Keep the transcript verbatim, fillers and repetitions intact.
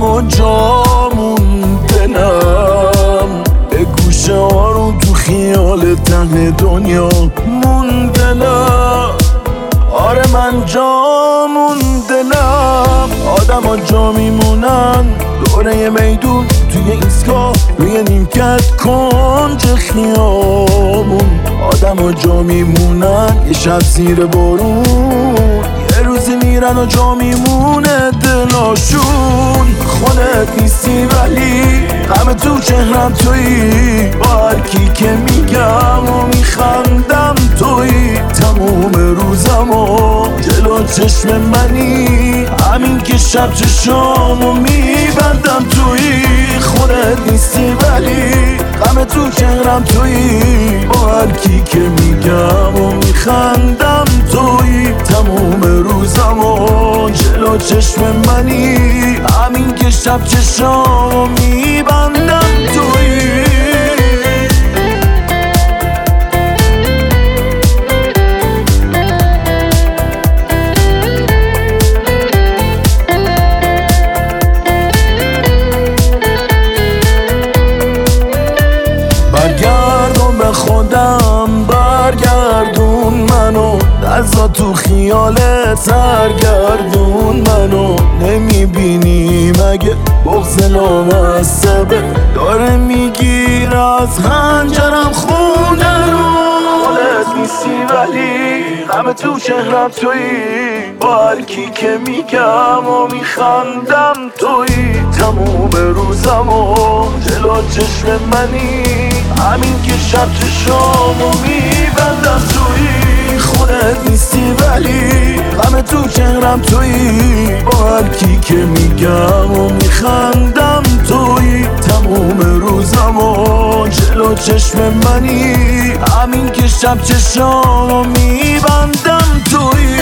آدم و جامون دلم به گوشه هارون تو خیال ته دنیا موندنم. آره من جامون دلم آدم ها جا میمونن دوره یه میدون توی ایستگاه روی نیمکت کنج خیابون. آدم ها جا میمونن یه شب زیر بارون، یه روزی میرن و جا میمونه دلاشون. خودت نیستی ولی غم تو چهرم تویی، با هر کی که میگم و میخندم تویی. تموم روزم و جلو چشم منی، همین که شب چشامو میبندم تویی. خودت نیستی ولی غم تو چهرم تویی، با هر کی که میگم و میخندم تویی. تموم روزم و جلو چشم منی، همین که شب چشامو میبندم تویی. برگردون به خودم، برگردون منو، دزا تو خیالت سرگردون منو. نمیبینی مگه بغض لامصبه داره میگیر از هنجرم خونه رو. خودت نیستی ولی غم تو چهرم تویی، با هر کی که میگم و میخندم تویی. تموم روزم و جلو چشم منی، همین که شب چشامو میبندم تویی. خودت نیستی ولی غم تو چهرم تویی، با هر کی که میگم و میخندم تویی. تموم روزم و جلو چشم منی، همین که شب چشامو میبندم تویی.